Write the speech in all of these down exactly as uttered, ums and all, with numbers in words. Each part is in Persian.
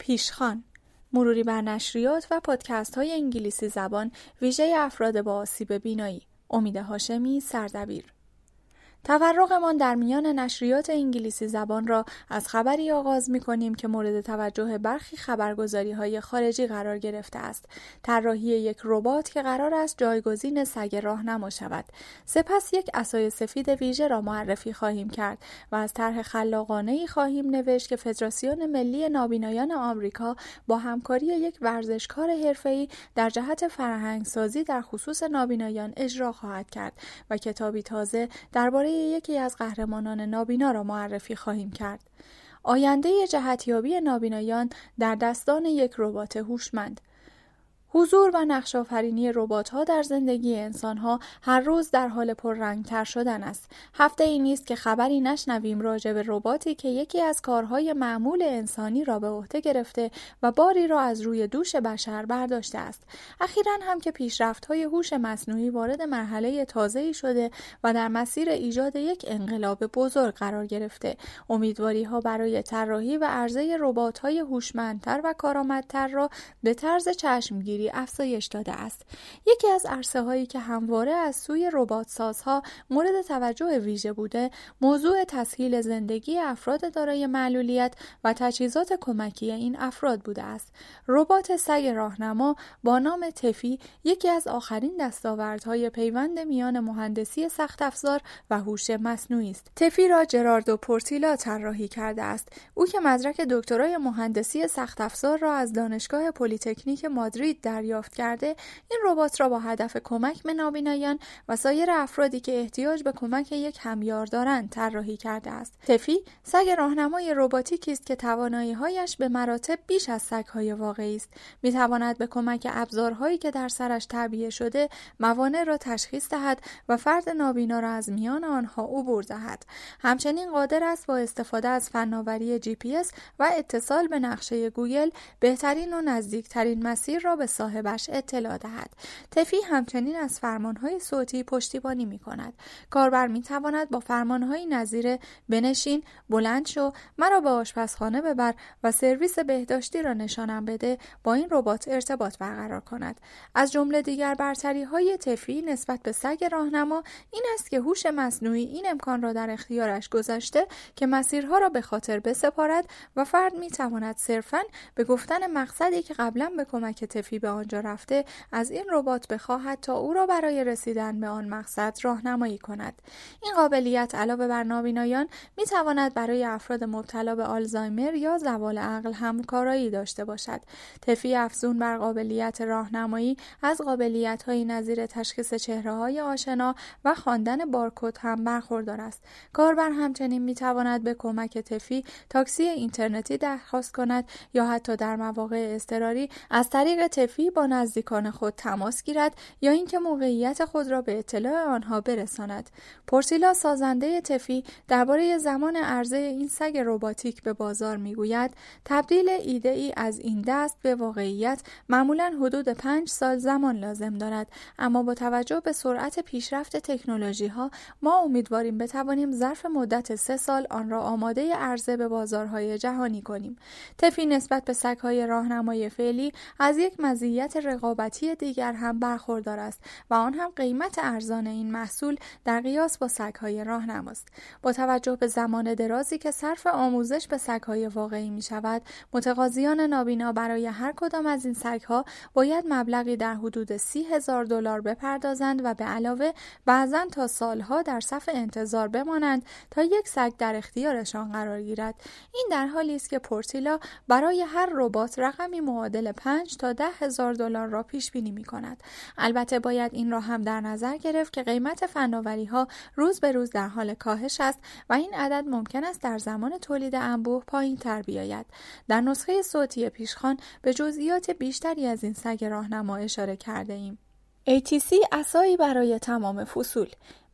پیشخوان، مروری بر نشریات و پادکست های انگلیسی زبان ویژه افراد با آسیب بینایی. امید هاشمی، سردبیر. تفرقمان در میان نشریات انگلیسی زبان را از خبری آغاز می‌کنیم که مورد توجه برخی خبرگزاری‌های خارجی قرار گرفته است. طراحی یک ربات که قرار است جایگزین سگ راهنما شود. سپس یک عصای سفید ویژه را معرفی خواهیم کرد و از طرح خلاقانه‌ای خواهیم نوشت که فدراسیون ملی نابینایان آمریکا با همکاری یک ورزشکار حرفه‌ای در جهت فرهنگ‌سازی در خصوص نابینایان اجرا خواهد کرد و کتابی تازه درباره یکی از قهرمانان نابینا را معرفی خواهیم کرد. آینده جهتیابی نابینایان در دستان یک ربات هوشمند. حضور و نقش‌آفرینی ربات‌ها در زندگی انسان‌ها هر روز در حال پررنگ‌تر شدن است. هفته ای نیست که خبری نشنویم راجع به رباتی که یکی از کارهای معمول انسانی را به عهده گرفته و باری را از روی دوش بشر برداشته است. اخیراً هم که پیشرفت‌های هوش مصنوعی وارد مرحله تازه‌ای شده و در مسیر ایجاد یک انقلاب بزرگ قرار گرفته، امیدواری‌ها برای طراحی و عرضه ربات‌های هوشمندتر و کارآمدتر را به طرز چشمگیری افزایش داده است. یکی از عرصه‌هایی که همواره از سوی ربات‌سازها مورد توجه ویژه بوده، موضوع تسهیل زندگی افراد دارای معلولیت و تجهیزات کمکی این افراد بوده است. ربات سگ راهنما با نام تفی یکی از آخرین دستاوردهای پیوند میان مهندسی سخت افزار و هوش مصنوعی است. تفی را جراردو پورتیلا طراحی کرده است. او که مدرک دکترای مهندسی سخت افزار را از دانشگاه پلی‌تکنیک مادرید دریافت کرده، این ربات را با هدف کمک به نابینایان و سایر افرادی که احتیاج به کمک یک همیار دارند طراحی کرده است. تفی سگ راهنمای رباتیکی است که توانایی‌هایش به مراتب بیش از سگ‌های واقعی است. می‌تواند به کمک ابزارهایی که در سرش تعبیه شده موانع را تشخیص دهد و فرد نابینا را از میان آنها عبور دهد. همچنین قادر است با استفاده از فناوری جی پی اس و اتصال به نقشه گوگل بهترین و نزدیکترین مسیر را به صاحبش اطلاع دهد. تفی همچنین از فرمانهای صوتی پشتیبانی می کند. کاربر می تواند با فرمانهای نظیر بنشین، بلند شو، مرا به آشپزخانه ببر و سرویس بهداشتی را نشانم بده با این ربات ارتباط برقرار کند. از جمله دیگر برتری های تفی نسبت به سگ راهنما این است که هوش مصنوعی این امکان را در اختیارش گذاشته که مسیرها را به خاطر بسپارد و فرد می تواند صرفاً به گفتن مقصدی که قبلا به کمک تفی به آنجا رفته از این ربات بخواهد تا او را برای رسیدن به آن مقصد راهنمایی کند. این قابلیت علاوه بر نابینایان می تواند برای افراد مبتلا به آلزایمر یا زوال عقل هم کارایی داشته باشد. تفی افزون بر قابلیت راهنمایی از قابلیت‌های نظیر تشخیص چهره‌های آشنا و خواندن بارکد هم برخوردار است. کاربر همچنین می تواند به کمک تفی تاکسی اینترنتی درخواست کند یا حتی در مواقع اضطراری از طریق تفی با نزدیکان خود تماس گیرد یا اینکه موقعیت خود را به اطلاع آنها برساند. پورتیلا سازنده تفی درباره زمان عرضه این سگ رباتیک به بازار میگوید تبدیل ایده ای از این دست به واقعیت معمولاً حدود پنج سال زمان لازم دارد، اما با توجه به سرعت پیشرفت تکنولوژی ها ما امیدواریم بتوانیم ظرف مدت سه سال آن را آماده عرضه به بازارهای جهانی کنیم. تفی نسبت به سگ‌های راهنمای فعلی از یک مزیت رقابتی دیگر هم برخوردار است و آن هم قیمت ارزان این محصول در قیاس با سگ‌های راهنماست. با توجه به زمان درازی که صرف آموزش به سگ‌های واقعی می شود، متقاضیان نابینا برای هر کدام از این سگ‌ها باید مبلغی در حدود سی هزار دلار بپردازند و به علاوه بعضاً تا سالها در صف انتظار بمانند تا یک سگ در اختیارشان قرار گیرد. این در حالی است که پورتیلا برای هر ربات رقمی معادل پنج تا ده هزار دلار را پیش بینی می کند. البته باید این را هم در نظر گرفت که قیمت فناوری ها روز به روز در حال کاهش است و این عدد ممکن است در زمان تولید انبوه پایین تر بیاید. در نسخه صوتی پیشخوان به جزئیات بیشتری از این سگ راهنما اشاره کرده ایم. ای تی سی عصایی برای تمام فصول.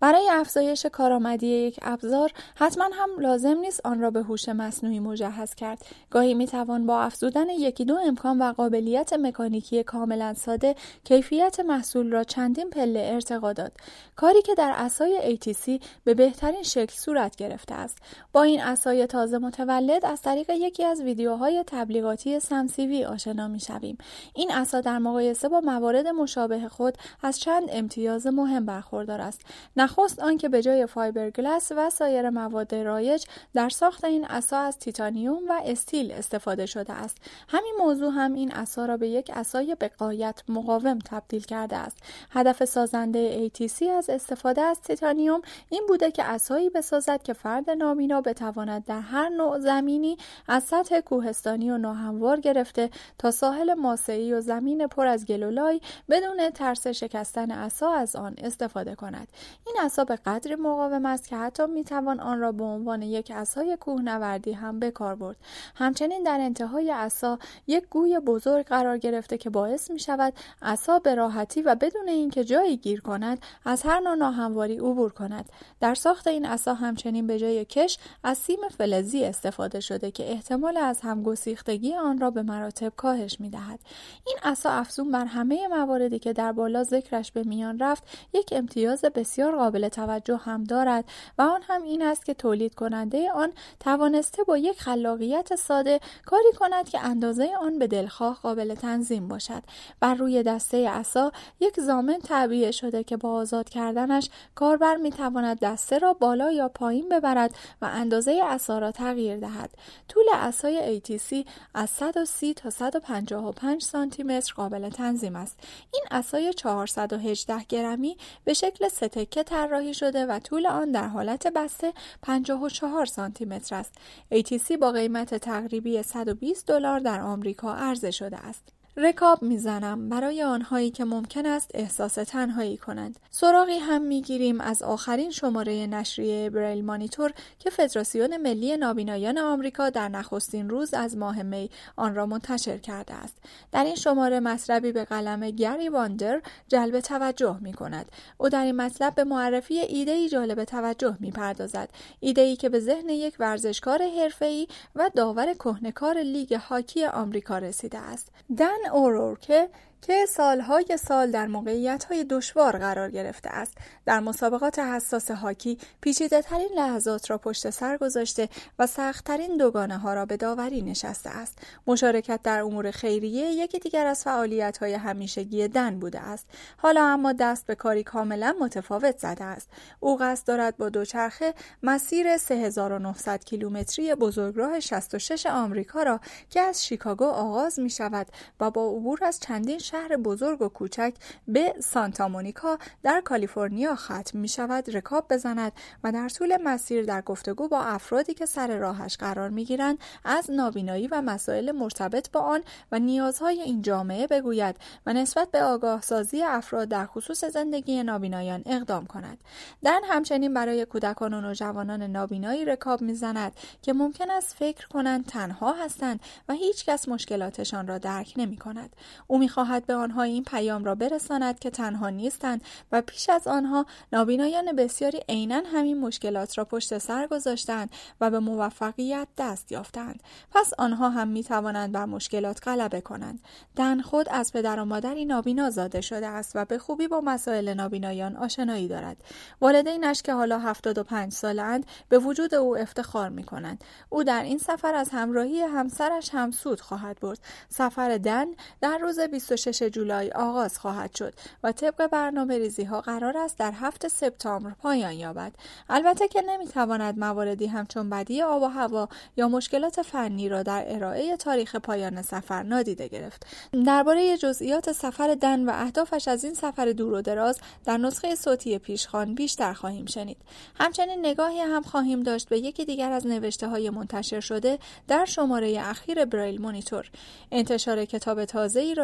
برای افزایش کارآمدی یک ابزار حتما هم لازم نیست آن را به هوش مصنوعی مجهز کرد. گاهی میتوان با افزودن یکی دو امکان و قابلیت مکانیکی کاملا ساده کیفیت محصول را چندین پله ارتقا داد. کاری که در عصای ای تی سی به بهترین شکل صورت گرفته است. با این عصای تازه متولد از طریق یکی از ویدیوهای تبلیغاتی سم سی وی آشنا میشویم. این عصا در مقایسه با موارد مشابه خود از چند امتیاز مهم برخوردار است. نخست آنکه به جای فایبرگلاس و سایر مواد رایج در ساخت این عصا از تیتانیوم و استیل استفاده شده است. همین موضوع هم این عصا را به یک عصای به غایت مقاوم تبدیل کرده است. هدف سازنده ای تی سی از استفاده از تیتانیوم این بوده که عصایی بسازد که فرد نابینا بتواند در هر نوع زمینی از سطح کوهستانی و ناهموار گرفته تا ساحل ماسه‌ای و زمین پر از گل و لای بدون ترس شکستن عصا از آن استفاده کند. این عصا به قدری مقاوم است که حتی میتوان آن را به عنوان یک عصای کوهنوردی هم به کار برد. همچنین در انتهای عصا یک گوی بزرگ قرار گرفته که باعث می شود عصا به راحتی و بدون اینکه جایی گیر کند از هر نوع ناهمواری عبور کند. در ساخت این عصا همچنین به جای کش از سیم فلزی استفاده شده که احتمال از همگسیختگی آن را به مراتب کاهش می دهد. این عصا افزون بر همه مواردی که در بالا ذکرش به میان رفت یک امتیاز بسیار قابل توجه هم دارد و آن هم این است که تولید کننده آن توانسته با یک خلاقیت ساده کاری کند که اندازه آن به دلخواه قابل تنظیم باشد. بر روی دسته عصا یک ضامن تعبیه شده که با آزاد کردنش کاربر می تواند دسته را بالا یا پایین ببرد و اندازه عصا را تغییر دهد. طول عصای ای تی سی از صد و سی تا صد و پنجاه و پنج سانتی متر قابل تنظیم است. این عصای چهارصد و هجده گرمی به شکل سه تکه طراحی شده و طول آن در حالت بسته پنجاه و چهار سانتی متر است. ای تی سی با قیمت تقریبی صد و بیست دلار در آمریکا عرضه شده است. رکاب میزنم برای آنهایی که ممکن است احساس تنهایی کنند. سراغی هم میگیریم از آخرین شماره نشریه بریل مانیتور که فدراسیون ملی نابینایان آمریکا در نخستین روز از ماه می آن را منتشر کرده است. در این شماره مطلبی به قلم گری واندر جلب توجه می کند. او در این مطلب به معرفی ایده‌ای جالب توجه میپردازد. ایده‌ای که به ذهن یک ورزشکار حرفه‌ای و داور کهنه‌کار لیگ هاکی آمریکا رسیده است. دن اورورکه که سالهای سال در موقعیت‌های دشوار قرار گرفته است. در مسابقات حساس هاکی پیچیده‌ترین لحظات را پشت سر گذاشته و سخت‌ترین دوگانه ها را به داوری نشسته است. مشارکت در امور خیریه یکی دیگر از فعالیت‌های همیشگی دن بوده است. حالا اما دست به کاری کاملا متفاوت زده است. او قصد دارد با دوچرخه مسیر سه هزار و نهصد کیلومتری بزرگراه شصت و شش آمریکا را که از شیکاگو آغاز می‌شود و با عبور از چندین شهر بزرگ و کوچک به سانتا مونیکا در کالیفرنیا ختم می شود رکاب بزند و در طول مسیر در گفتگو با افرادی که سر راهش قرار می گیرند از نابینایی و مسائل مرتبط با آن و نیازهای این جامعه بگوید و نسبت به آگاه سازی افراد در خصوص زندگی نابینایان اقدام کند. دن همچنین برای کودکان و نوجوانان نابینایی رکاب می زند که ممکن است فکر کنند تنها هستند و هیچ کس مشکلاتشان را درک نمی کند. او می خواهد به آنها این پیام را برساند که تنها نیستند و پیش از آنها نابینایان بسیاری عیناً همین مشکلات را پشت سر گذاشتند و به موفقیت دست یافتند. پس آنها هم می توانند بر مشکلات غلبه کنند. دن خود از پدر و مادری نابینا زاده شده است و به خوبی با مسائل نابینایان آشنایی دارد. والدینش که حالا هفتاد و پنج سالند به وجود او افتخار می کنند. او در این سفر از همراهی همسرش هم سود خواهد برد. سفر دن در روز بیست و شش جولای آغاز خواهد شد و طبق برنامه ریزی ها قرار است در هفتم سپتامبر پایان یابد. البته که نمیتواند مواردی همچون بدی آب و هوا یا مشکلات فنی را در ارائه تاریخ پایان سفر نادیده گرفت. درباره جزئیات سفر دن و اهدافش از این سفر دور و دراز در نسخه صوتی پیشخوان بیشتر خواهیم شنید. همچنین نگاهی هم خواهیم داشت به یکی دیگر از نوشته های منتشر شده در شماره اخیر بریل مانیتور. انتشار کتاب تازه‌ای راجع به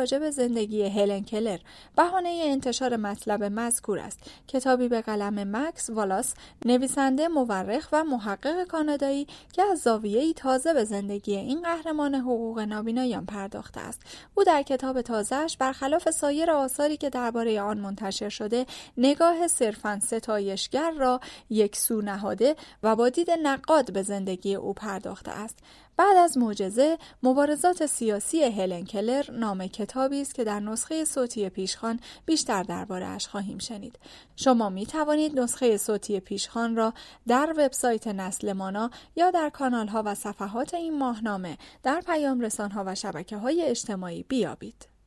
زندگی هلن کلر بهانه انتشار مطلب مذکور است. کتابی به قلم مکس والاس، نویسنده، مورخ و محقق کانادایی که از زاویه‌ای تازه به زندگی این قهرمان حقوق نابینایان پرداخته است. او در کتاب تازه‌اش برخلاف سایر آثاری که درباره آن منتشر شده، نگاه صرفاً ستایشگر را یکسو نهاده و با دید نقاد به زندگی او پرداخته است. بعد از معجزه، مبارزات سیاسی هلن کلر نام کتابی است که در نسخه صوتی پیشخوان بیشتر درباره اش خواهیم شنید. شما می توانید نسخه صوتی پیشخوان را در وبسایت نسل مانا یا در کانال ها و صفحات این ماهنامه در پیام رسان ها و شبکه های اجتماعی بیابید.